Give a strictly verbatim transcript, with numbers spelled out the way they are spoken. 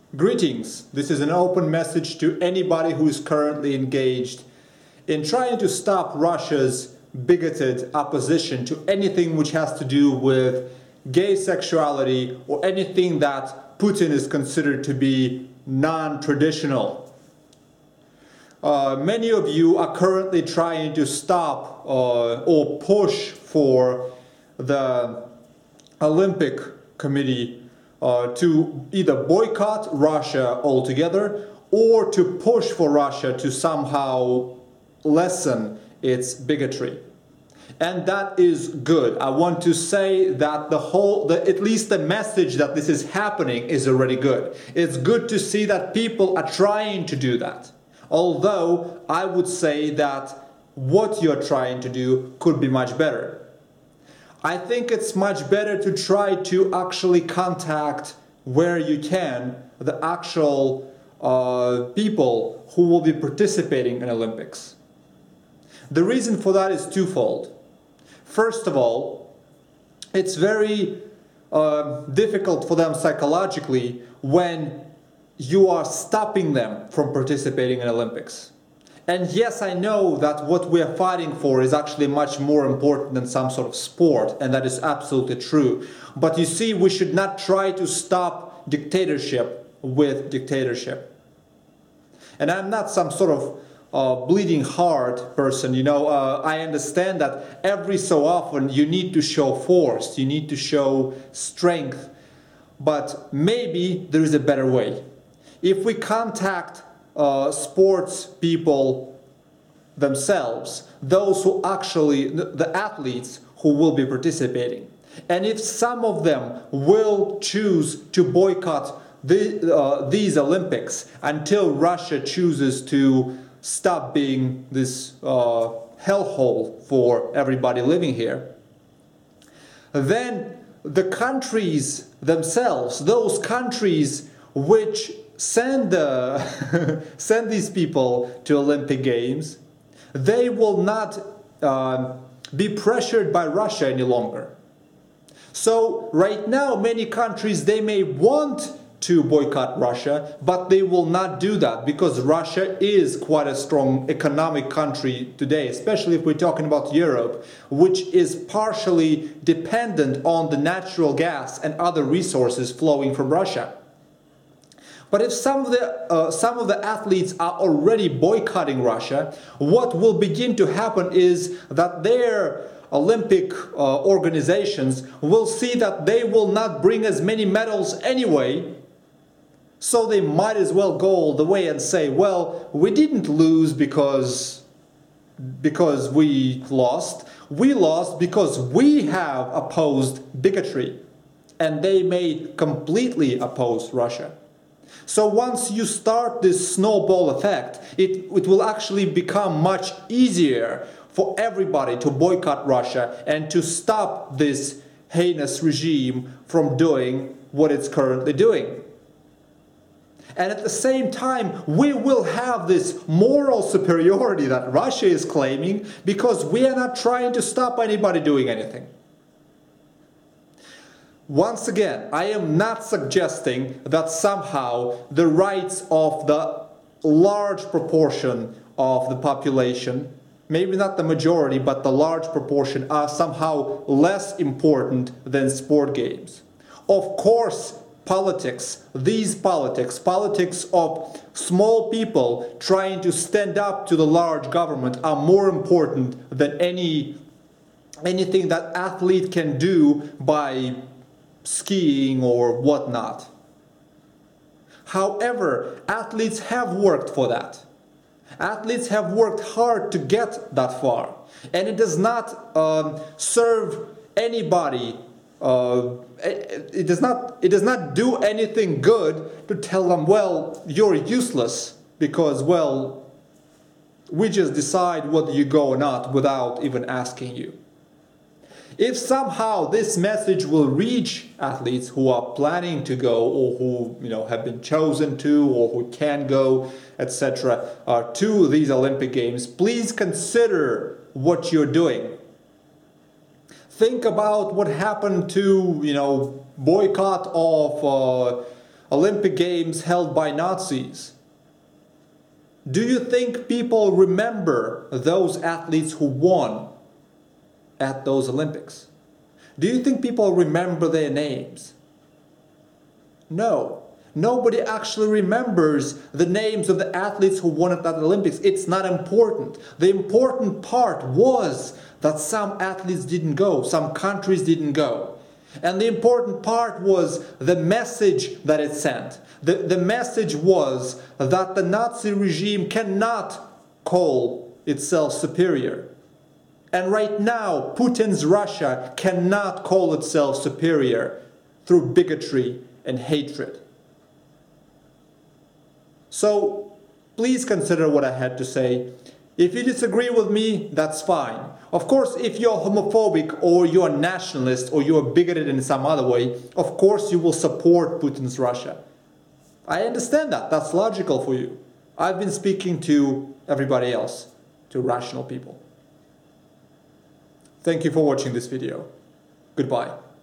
Greetings. This is an open message to anybody who is currently engaged in trying to stop Russia's bigoted opposition to anything which has to do with gay sexuality or anything that Putin is considered to be non-traditional. Uh, many of you are currently trying to stop uh, or push for the Olympic Committee uh, to either boycott Russia altogether or to push for Russia to somehow lessen its bigotry. And that is good. I want to say that the whole, the, at least the message that this is happening is already good. It's good to see that people are trying to do that. Although I would say that what you're trying to do could be much better. I think it's much better to try to actually contact, where you can, the actual uh, people who will be participating in Olympics. The reason for that is twofold. First of all, it's very uh, difficult for them psychologically when you are stopping them from participating in Olympics. And yes, I know that what we are fighting for is actually much more important than some sort of sport, and that is absolutely true. But you see, we should not try to stop dictatorship with dictatorship. And I'm not some sort of uh, bleeding heart person, you know. Uh, I understand that every so often you need to show force, you need to show strength, but maybe there is a better way. If we contact Uh, sports people themselves, those who actually, the athletes who will be participating. And if some of them will choose to boycott the, uh, these Olympics until Russia chooses to stop being this uh, hellhole for everybody living here, then the countries themselves, those countries which send uh, send these people to Olympic Games, they will not uh, be pressured by Russia any longer. So right now many countries, they may want to boycott Russia, but they will not do that because Russia is quite a strong economic country today, especially if we're talking about Europe, which is partially dependent on the natural gas and other resources flowing from Russia. But if some of the uh, some of the athletes are already boycotting Russia, what will begin to happen is that their Olympic uh, organizations will see that they will not bring as many medals anyway, so they might as well go all the way and say, well, we didn't lose because because we lost. We lost because we have opposed bigotry, and they may completely oppose Russia. So once you start this snowball effect, it, it will actually become much easier for everybody to boycott Russia and to stop this heinous regime from doing what it's currently doing. And at the same time, we will have this moral superiority that Russia is claiming because we are not trying to stop anybody doing anything. Once again, I am not suggesting that somehow the rights of the large proportion of the population, maybe not the majority, but the large proportion, are somehow less important than sport games. Of course, politics, these politics, politics of small people trying to stand up to the large government are more important than any anything that athlete can do by skiing or whatnot. However, athletes have worked for that. Athletes have worked hard to get that far. And it does not um, serve anybody, uh, it, it, does not, it does not do anything good to tell them, well, you're useless because, well, we just decide whether you go or not without even asking you. If somehow this message will reach athletes who are planning to go or who, you know, have been chosen to or who can go, et cetera, uh, to these Olympic Games, please consider what you're doing. Think about what happened to, you know, boycott of uh, Olympic Games held by Nazis. Do you think people remember those athletes who won at those Olympics? Do you think people remember their names? No. Nobody actually remembers the names of the athletes who won at that Olympics. It's not important. The important part was that some athletes didn't go, some countries didn't go. And the important part was the message that it sent. The, the message was that the Nazi regime cannot call itself superior. And right now, Putin's Russia cannot call itself superior through bigotry and hatred. So, please consider what I had to say. If you disagree with me, that's fine. Of course, if you're homophobic or you're nationalist or you're bigoted in some other way, of course you will support Putin's Russia. I understand that. That's logical for you. I've been speaking to everybody else, to rational people. Thank you for watching this video. Goodbye.